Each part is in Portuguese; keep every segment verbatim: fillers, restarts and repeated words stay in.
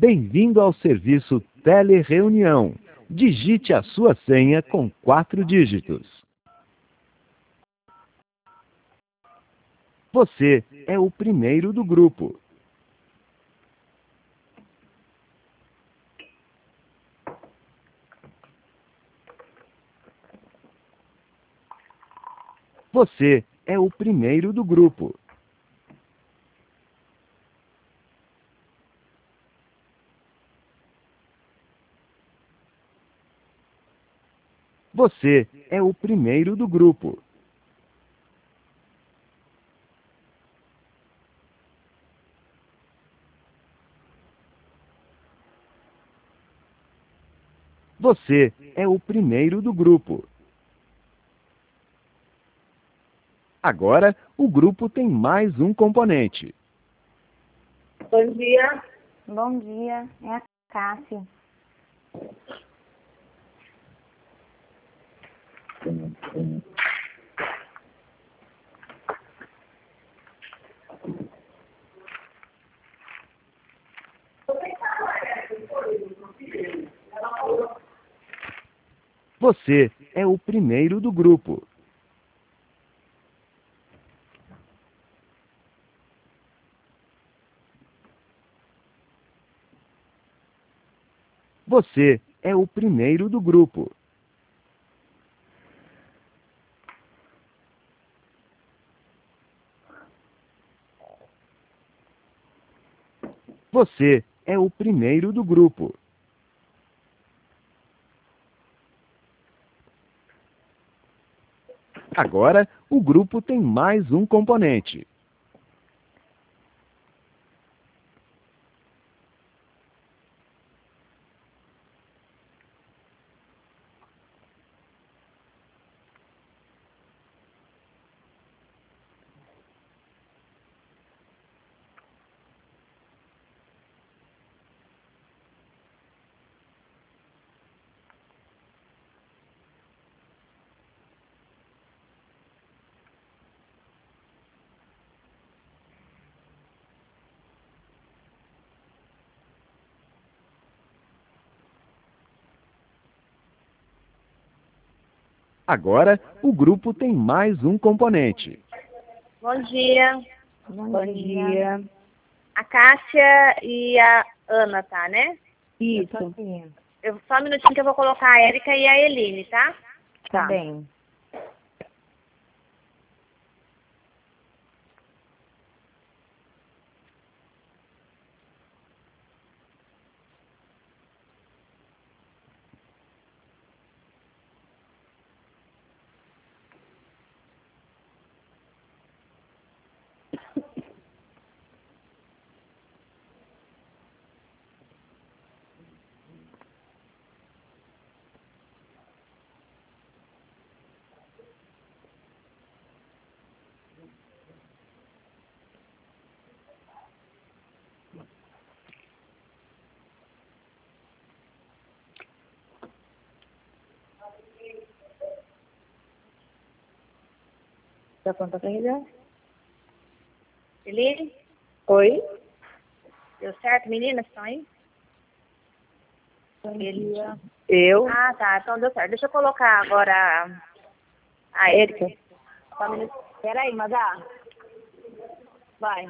Bem-vindo ao serviço Telereunião. Digite a sua senha com quatro dígitos. Você é o primeiro do grupo. Você é o primeiro do grupo. Você é o primeiro do grupo. Você é o primeiro do grupo. Agora, o grupo tem mais um componente. Bom dia. Bom dia, é a Cássia. Você é o primeiro do grupo. Você é o primeiro do grupo. Você é o primeiro do grupo. Agora, o grupo tem mais um componente. Agora, o grupo tem mais um componente. Bom dia. Bom, Bom dia. dia. A Cássia e a Ana, tá, né? Eu tô aqui. Eu, só um minutinho que eu vou colocar a Érica e a Eline, tá? Tá bem. Já conta pra ele? Eline? Oi? Deu certo, meninas? Estão aí? Bom Ele- dia. Eu? Ah, tá. Então deu certo. Deixa eu colocar agora a, a Érica. Só um minuto. Peraí, Madá. Vai.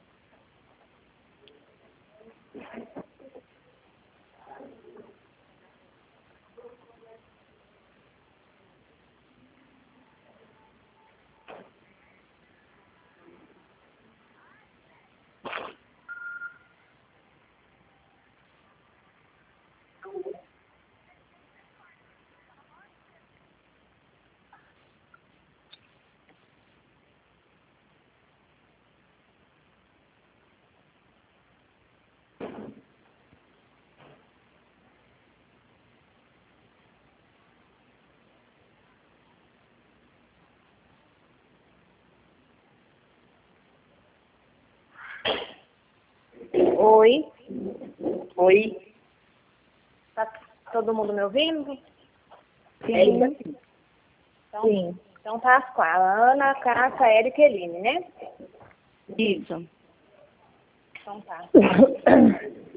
Oi. Oi? Tá todo mundo me ouvindo? Sim. Então, Sim. então tá as quatro. A Ana, a Cássia, a Érica e a Eline, né? Isso. Então tá. Quem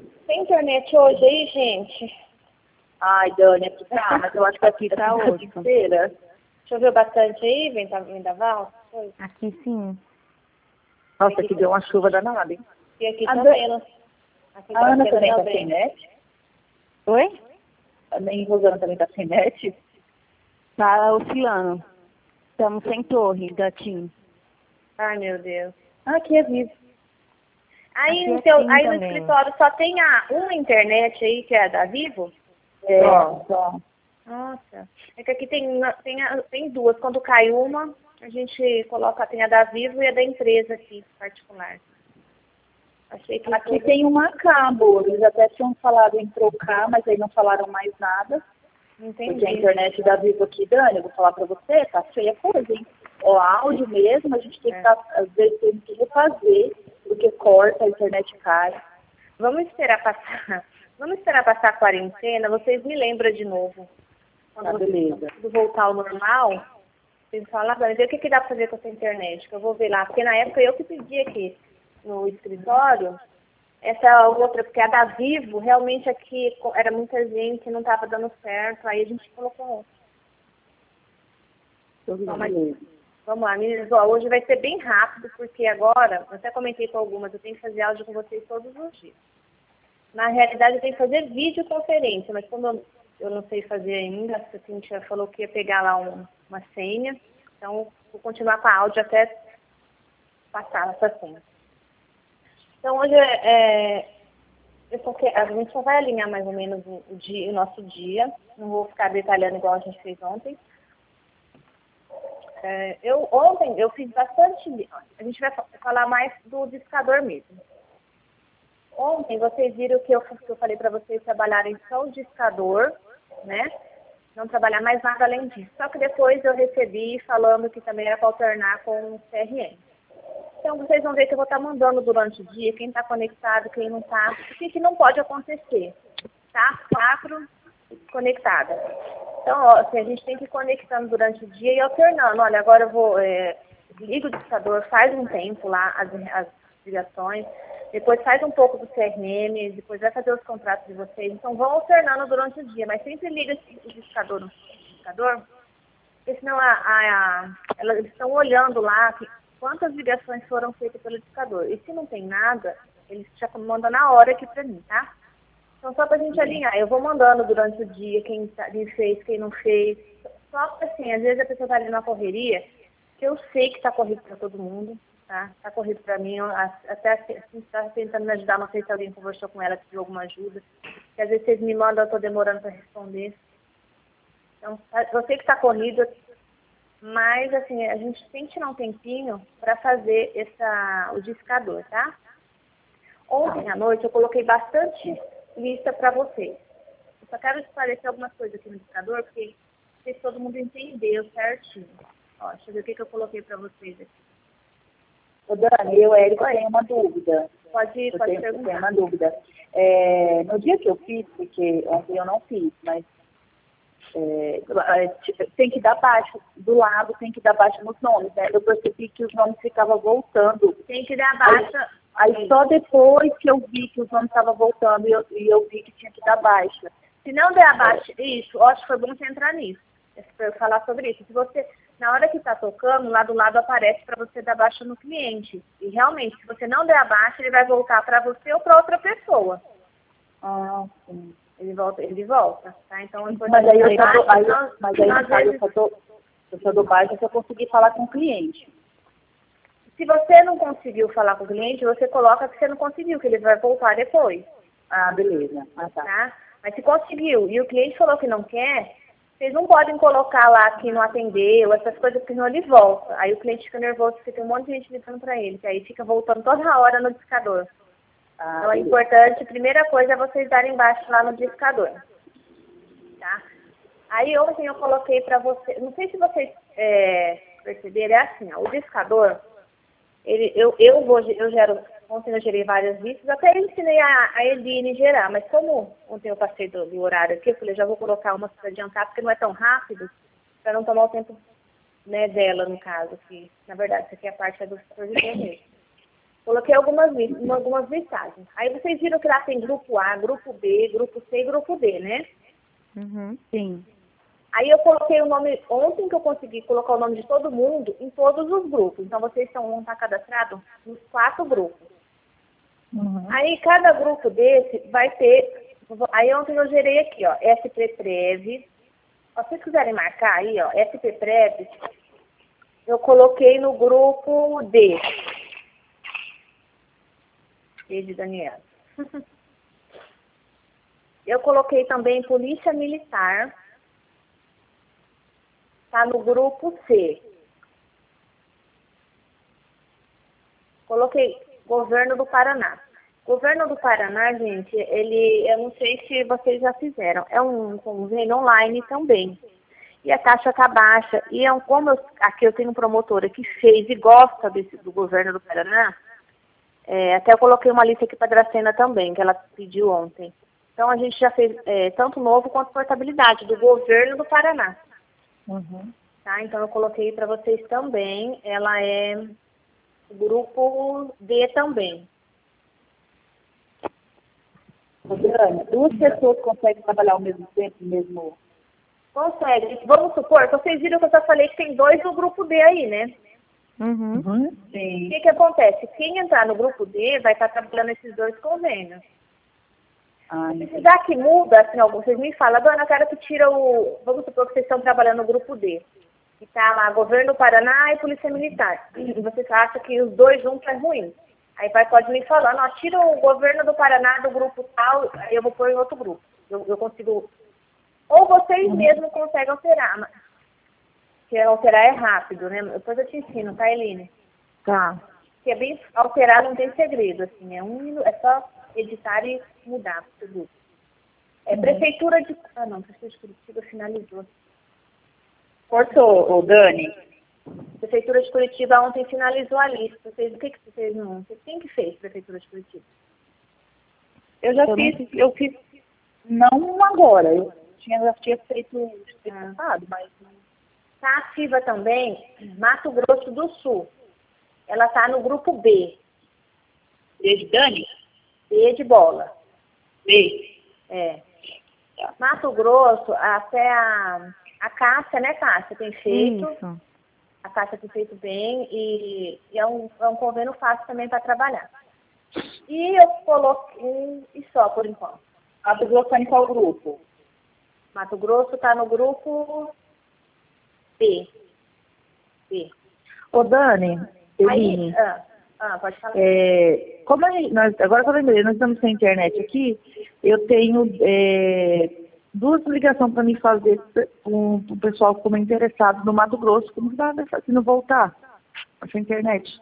internet hoje aí, gente? Ai, Dani, aqui tá, mas eu acho que aqui tá hoje inteira. Choveu bastante aí, vendaval? Aqui sim. Nossa, aqui deu uma chuva danada, hein? E aqui A também, Dan- né? Aqui A Ana tá também tá também. sem net? Oi? A nem Rosana também tá sem net? Tá oscilando. Estamos sem torre da TIM. Ai, meu Deus. Ah, aqui é vivo. Aí, Aqui no, é teu, sim aí no também. escritório só tem a, uma internet aí, que é a da Vivo? É, Só. só. Nossa. É que aqui tem, uma- tem, a- tem duas. Quando cai uma, a gente coloca, tem a da Vivo e a da empresa aqui, particular. Achei que Aqui tem uma a cabo. Eles até tinham falado em trocar, mas aí não falaram mais nada. Entendi. Porque a internet da Vivo aqui, Dani, eu vou falar pra você, tá feia a coisa, hein? O áudio mesmo, a gente tem que É. tá, às vezes tem que refazer, porque corta, a internet cai. Vamos esperar passar. Vamos esperar passar a quarentena, vocês me lembram de novo. Quando Tá, vocês- beleza. quando voltar ao normal, vocês falam, Dani, vê o que, que dá pra fazer com essa internet, que eu vou ver lá. Porque na época eu que pedi aqui no escritório, essa outra, porque a da Vivo, realmente aqui co- era muita gente, não estava dando certo, aí a gente colocou outra. Tudo Então, mas- beleza. Vamos lá, meninas, ó, hoje vai ser bem rápido, porque agora, eu até comentei com algumas, eu tenho que fazer áudio com vocês todos os dias. Na realidade, eu tenho que fazer videoconferência, mas como eu, eu não sei fazer ainda, a Cintia falou que ia pegar lá um- uma senha, então vou continuar com a áudio até passar essa senha. Então, hoje é, é, eu só que- a gente só vai alinhar mais ou menos o, o dia, o nosso dia, não vou ficar detalhando igual a gente fez ontem. É, eu, ontem eu fiz bastante, a gente vai fa- falar mais do discador mesmo. Ontem vocês viram que eu, que eu falei para vocês trabalharem só o discador, né? Não trabalhar mais nada além disso. Só que depois eu recebi falando que também era para alternar com o C R M. Então vocês vão ver que eu vou estar mandando durante o dia quem está conectado, quem não está. O que, que não pode acontecer? Tá? Quatro conectadas. Então, ó, assim, a gente tem que ir conectando durante o dia e alternando. Olha, agora eu vou, é, liga o discador, faz um tempo lá as, as ligações, depois faz um pouco do C R M, depois vai fazer os contratos de vocês. Então, vão alternando durante o dia, mas sempre liga o discador no discador, porque senão a, a, a, ela- eles estão olhando lá que, quantas ligações foram feitas pelo discador. E se não tem nada, eles já mandam na hora aqui pra mim, tá? Então, só para a gente alinhar, eu vou mandando durante o dia quem, tá, quem fez, quem não fez. Só que, assim, às vezes a pessoa está ali na correria, que eu sei que está corrido para todo mundo, tá? Está corrido para mim, eu, a- até está tentando me ajudar, não sei se alguém conversou com ela, pediu alguma ajuda. Que às vezes vocês me mandam, eu estou demorando para responder. Então, tá- eu sei que está corrido, mas, assim, a gente tem que tirar um tempinho para fazer essa, o discador, tá? Ontem à noite eu coloquei bastante lista para vocês. Eu só quero esclarecer algumas coisas aqui no discador, porque não sei se todo mundo entendeu certinho. Ó, deixa eu ver o que, que eu coloquei para vocês aqui. Ô, Dani, eu, Érica, tenho uma dúvida. Pode, Eu pode tenho, eu tenho perguntar. uma dúvida. É, no dia que eu fiz, porque ontem eu não fiz, mas é, tem que dar baixa, do lado tem que dar baixa nos nomes, né? Eu percebi que os nomes ficavam voltando. Tem que dar baixa. Aí só depois que eu vi que os nomes estavam voltando e eu, e eu vi que tinha que dar baixa. Se não der abaixo, isso, eu acho que foi bom você entrar nisso. Para eu falar sobre isso. Se você, na hora que está tocando, lá do lado aparece para você dar baixa no cliente. E realmente, se você não der a baixa, ele vai voltar para você ou para outra pessoa. Ah, sim. Ele volta, ele volta, tá? Então, é Mas aí eu só dou, aí, nós- mas aí, nós, no caso, eu vezes, só dou, eu só dou baixa se eu conseguir falar com o cliente. se você não conseguiu falar com o cliente, você coloca que você não conseguiu, que ele vai voltar depois, Ah, beleza. Ah, tá. tá? Mas se conseguiu e o cliente falou que não quer, vocês não podem colocar lá que não atendeu, essas coisas, porque senão ele volta. Aí o cliente fica nervoso, porque tem um monte de gente ligando para ele, que aí fica voltando toda hora no discador. Ah, Então é beleza. importante, a primeira coisa é vocês darem baixo lá no discador, tá? Aí ontem eu coloquei para vocês, não sei se vocês é, perceberam, é assim, ó, o discador, ele, eu, eu, vou, eu gero, ontem eu gerei várias listas, até eu ensinei a, a Eline gerar, mas como ontem eu passei do, do horário aqui, eu falei, já vou colocar uma para adiantar, porque não é tão rápido, para não tomar o tempo, né, dela, no caso, que na verdade isso aqui é a parte do setor de mesmo. Coloquei algumas, algumas listagens. Aí vocês viram que lá tem grupo A, grupo B, grupo C e grupo D, né? Uhum. Sim. Aí eu coloquei o nome, ontem que eu consegui colocar o nome de todo mundo em todos os grupos. Então vocês estão, vão estar cadastrados nos quatro grupos. Uhum. Aí cada grupo desse vai ter, aí ontem eu gerei aqui, ó, S P Prev. Se vocês quiserem marcar aí, ó, S P Prev, eu coloquei no grupo D. D de Daniela. Eu coloquei também Polícia Militar. Está no grupo C. Coloquei Governo do Paraná. Governo do Paraná, gente, ele, eu não sei se vocês já fizeram, é um convênio online também. E a taxa está baixa. E é um, como eu, aqui eu tenho uma promotora que fez e gosta desse, do Governo do Paraná, é, até eu coloquei uma lista aqui para a Dracena também, que ela pediu ontem. Então a gente já fez é, tanto novo quanto portabilidade do Governo do Paraná. Uhum. Tá? Então eu coloquei para vocês também, ela é grupo D também. Adriane, duas pessoas conseguem trabalhar ao mesmo tempo, mesmo... Consegue. Vamos supor, vocês viram que eu já falei que tem dois no grupo D aí, né? Uhum. Uhum. O Sim. que que acontece? Quem entrar no grupo D vai estar trabalhando esses dois convênios. Ah, Se precisar que muda, assim, algum, vocês me falam, dona, eu quero que tira o... Vamos supor que vocês estão trabalhando no grupo D. Que está lá, Governo do Paraná e Polícia Militar. E vocês acham que os dois juntos é ruim. Aí vai, pode me falar, não, tira o Governo do Paraná do grupo tal, aí eu vou pôr em outro grupo. Eu, eu consigo... Ou vocês Uhum. mesmos conseguem alterar, mas... Porque alterar é rápido, né? Depois eu te ensino, tá, Eline? Tá. Que é bem... Alterar não tem segredo, assim, é, um, é só editar e mudar pro grupo. É Uhum. Prefeitura de... Ah, não, Prefeitura de Curitiba finalizou. Cortou, ô, Dani. Prefeitura de Curitiba ontem finalizou a lista. Vocês, o que, que vocês não... Quem que fez Prefeitura de Curitiba? Eu já Eu fiz, eu fiz, não agora, eu tinha, já tinha feito ano passado, mas... Está ativa também Mato Grosso do Sul. Ela está no grupo B. Desde Dani? B de bola. B. É. Mato Grosso, até a, a Cássia, né, Cássia, tem feito. Isso. A Cássia tem feito bem e, e é, um, é um convênio fácil também para trabalhar. E eu coloquei, e só por enquanto. Mato Grosso está em qual grupo? Mato Grosso está no grupo B. B. Ô, Dani, Aí, Eline, ah, ah, pode falar. é, como a gente, nós, agora que eu lembrei, nós estamos sem internet aqui, eu tenho é, duas ligações para me fazer com o pessoal que ficou interessado no Mato Grosso, como que vai se não voltar a sua internet?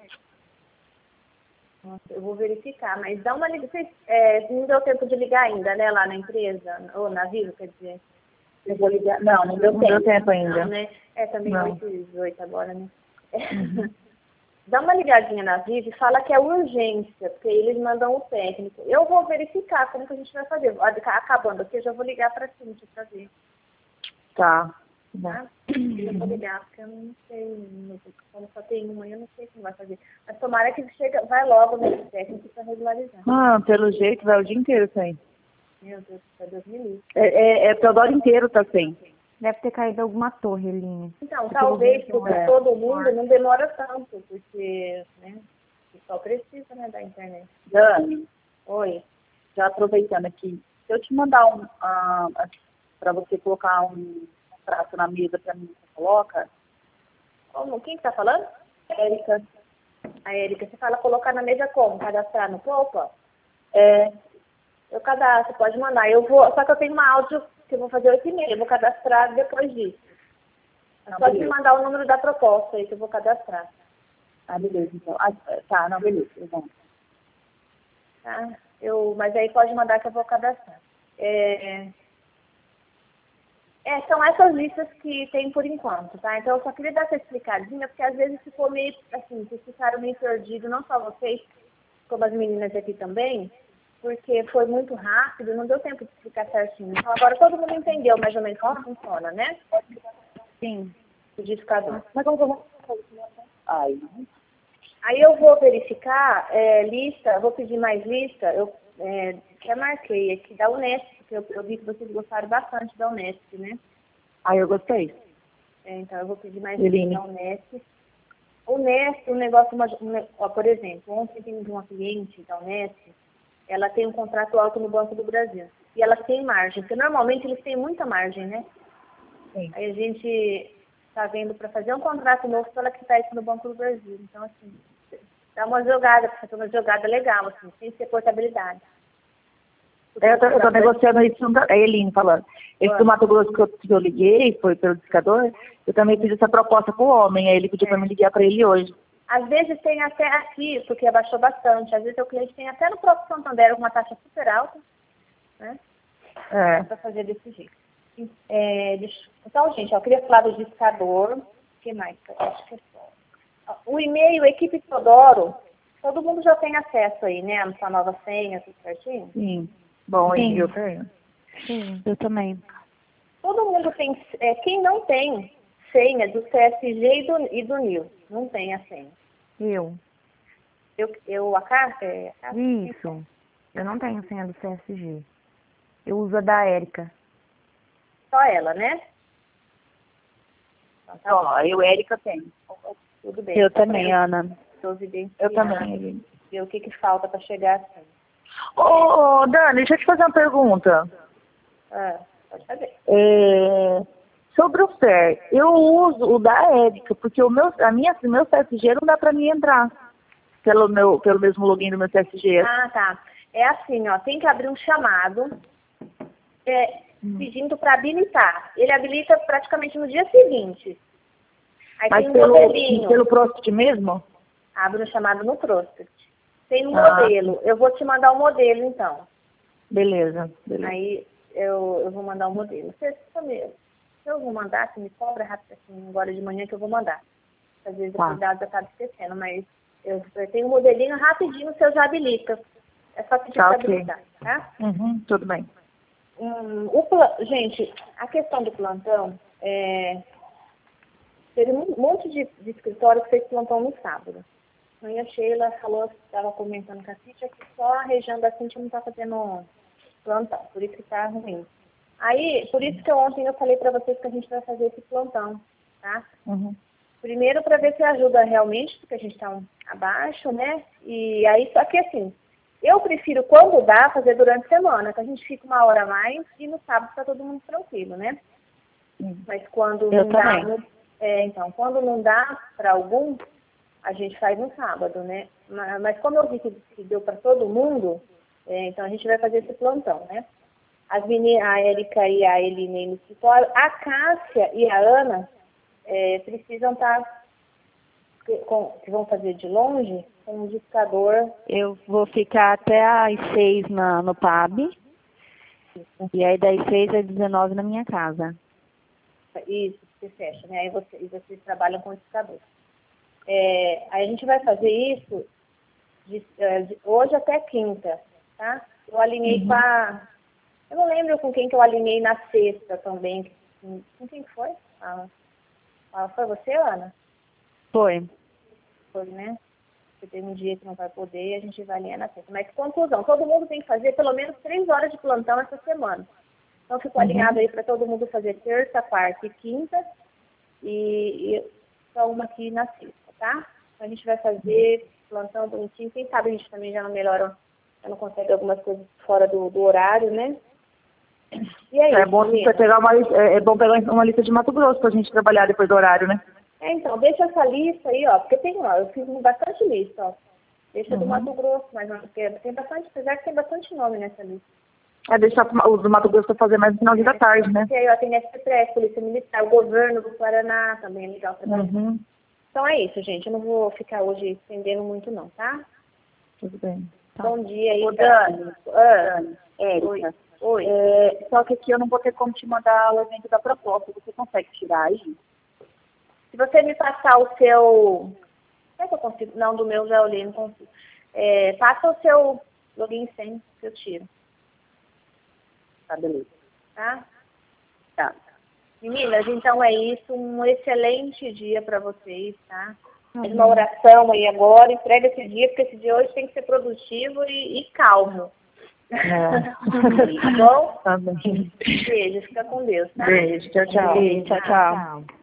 Nossa, eu vou verificar, mas dá uma ligação. É, não deu tempo de ligar ainda, né, lá na empresa, ou na Vivo, quer dizer. Eu vou ligar. Não, não deu Não tempo. deu tempo ainda. Não, né? É também Não. oito e dezoito agora, né? Uhum. Dá uma ligadinha na Vivo e fala que é urgência, porque eles mandam o técnico. Eu vou verificar como que a gente vai fazer. Acabando aqui, eu já vou ligar para a Cintia para ver. Tá. Tá? Eu vou ligar, porque eu não sei, como só tem uma, eu não sei como vai fazer. Mas tomara que chega, vai logo nesse técnico para regularizar. Ah, pelo jeito vai o dia inteiro sem. Meu Deus, é Deus me livre. É, é, é Teodoro inteiro tá sem. Deve ter caído alguma torre, Eline. Então, Porque talvez eu vou ver para que todo mundo não demora tanto, porque, né, o pessoal precisa, né, da internet. Dani, Oi. já aproveitando aqui, se eu te mandar um, uh, para você colocar um, um prato na mesa para mim, você coloca? Como? Quem que tá falando? Érica. A Érica, você fala colocar na mesa como? Cadastrar no Poupa? É, Eu cadastro, pode mandar. Eu vou, só que eu tenho uma áudio que eu vou fazer oito e meia, eu vou cadastrar depois disso. Não, Pode me beleza. mandar o número da proposta aí que eu vou cadastrar. Ah, beleza, então. Ah, tá, não, beleza. Então. Tá? Eu, mas aí pode mandar que eu vou cadastrar. É, é, são essas listas que tem por enquanto, tá? Então eu só queria dar essa explicadinha, porque às vezes ficou meio, assim, vocês ficaram meio perdidos, não só vocês, como as meninas aqui também, porque foi muito rápido, não deu tempo de explicar certinho. Então agora todo mundo entendeu mais ou menos como funciona, né? Sim. O discador. Mas como que eu vou fazer? Ai, Aí eu vou verificar é, lista, vou pedir mais lista, eu é, já marquei aqui da Unesp, porque eu, eu vi que vocês gostaram bastante da Unesp, né? Ah, eu gostei. É, então eu vou pedir mais Eline. lista da Unesp. Unesp, um negócio, uma, um, ó, por exemplo, ontem tem uma cliente da Unesp, ela tem um contrato alto no Banco do Brasil. E ela tem margem, porque normalmente eles têm muita margem, né? Sim. Aí a gente está vendo para fazer um contrato novo para ela que está isso no Banco do Brasil. Então, assim, dá uma jogada, para fazer uma jogada legal, assim, sem ser portabilidade. É, eu tô, eu tô negociando isso, é a Eline falando. Esse do Mato Grosso que eu, que eu liguei, foi pelo discador, eu também fiz essa proposta com o homem, aí ele pediu É. para me ligar para ele hoje. Às vezes tem até aqui, porque abaixou bastante, às vezes o cliente tem até no próprio Santander uma taxa super alta, né? É. Para fazer desse jeito. É, deixa- então, gente, ó, eu queria falar do discador. O que mais? Eu acho que é só. O e-mail, equipe Teodoro, todo mundo já tem acesso aí, né? A sua nova senha, tudo certinho? Sim. Bom, Sim. eu tenho. Sim, eu também. Todo mundo tem. É, quem não tem senha do C S G e do, e do N I L, não tem a senha. Eu. Eu, eu a carta? É, a carta? Isso. Eu não tenho senha do C S G. Eu uso a da Érica. Só ela, né? Então, tá bom. Ó, eu, Érica, tenho. Tudo bem. Eu Só também, pra Ana. eu evidenciar, Eu também, Eline. ver o que, que falta para chegar assim. Ô, ô, Dani, deixa eu te fazer uma pergunta. Ah, pode fazer. É, sobre o F E R, eu uso o da Érica, porque o meu, a minha, o meu C S G não dá para mim entrar pelo, meu, pelo mesmo login do meu C S G. Ah, tá. É assim, ó, tem que abrir um chamado é, pedindo para habilitar. Ele habilita praticamente no dia seguinte. Aí Mas tem um pelo, modelinho. pelo Prost mesmo? Abre um chamado no Prospect. Tem um Ah. modelo. Eu vou te mandar o modelo, então. Beleza, beleza. Aí eu, eu vou mandar o modelo. Você, você, eu vou mandar, se me cobra rápido assim, agora de manhã que eu vou mandar. Às vezes Tá. o cuidado acaba esquecendo, mas eu, eu tenho um modelinho rapidinho, você já habilita. É só pedir Tá, para ok. habilitar, tá? Uhum, tudo bem. Hum, o pla- Gente, a questão do plantão, é, teve um monte de, de escritório que fez plantão no sábado. Aí a Sheila falou, estava comentando com a Cíntia, que só a região da Cíntia não está fazendo plantão, por isso que está ruim. Aí, por isso que ontem eu falei para vocês que a gente vai fazer esse plantão, tá? Uhum. Primeiro para ver se ajuda realmente, porque a gente está um, abaixo, né? E aí, só que assim, eu prefiro quando dá fazer durante a semana, que a gente fica uma hora a mais e no sábado está todo mundo tranquilo, né? Sim. Mas quando Eu não dá, também. no- é, então, quando não dá para algum, a gente faz no sábado, né? Mas, mas como eu vi que, que deu para todo mundo, é, então a gente vai fazer esse plantão, né? As meninas, a Érica e a Eline no escritório, a Cássia e a Ana é, precisam estar, com, que vão fazer de longe, com um discador. Eu vou ficar até às seis na, no pub. E aí das seis às dezenove na minha casa. Isso, você fecha, né? Aí você, e vocês trabalham com o discador. É, aí a gente vai fazer isso de, é, de hoje até quinta, tá? Eu alinhei com a... Eu não lembro com quem que eu alinhei na sexta também. Com com quem que foi? Ah, ah, foi você, Ana? Foi. Foi, né? Você tem um dia que não vai poder e a gente vai alinhar na sexta. Mas conclusão, todo mundo tem que fazer pelo menos três horas de plantão essa semana. Então ficou alinhado aí para todo mundo fazer terça, quarta e quinta. E, e só uma aqui na sexta, tá? Então a gente vai fazer plantão bonitinho. Quem sabe a gente também já não melhora, já não consegue algumas coisas fora do, do horário, né? E aí, É bom, menina? você pegar uma, lista- é é bom pegar uma lista de Mato Grosso pra gente trabalhar depois do horário, né? É, então, deixa essa lista aí, ó, porque tem, ó, eu fiz bastante lista, ó. Deixa do Mato Grosso, mas não, porque tem bastante, apesar que tem bastante nome nessa lista. É deixar os do Mato Grosso pra fazer mais no finalzinho da tarde, né? Porque aí, ó, tem S P T R, Polícia Militar, o governo do Paraná também é legal trabalhar. Uhum. Então é isso, gente. Eu não vou ficar hoje estendendo muito, não, tá? Tudo bem. Bom dia aí. Ô, tá? Dani, Ah, Dani, Érica, oi. é, só que aqui eu não vou ter como te mandar o evento da proposta. Você consegue tirar aí? Se você me passar o seu... Será que eu consigo? Não, do meu já eu li, não consigo. É, passa o seu login sem que eu tiro, Tá, beleza. tá? Tá. Meninas, então é isso. Um excelente dia para vocês, tá? Faz uma oração aí agora, entrega esse dia, porque esse dia hoje tem que ser produtivo e, e calmo. É. Tá bom? Tá bem. Beijo, fica com Deus, tá? Beijo, tchau, tchau. Beijo, tchau, tchau.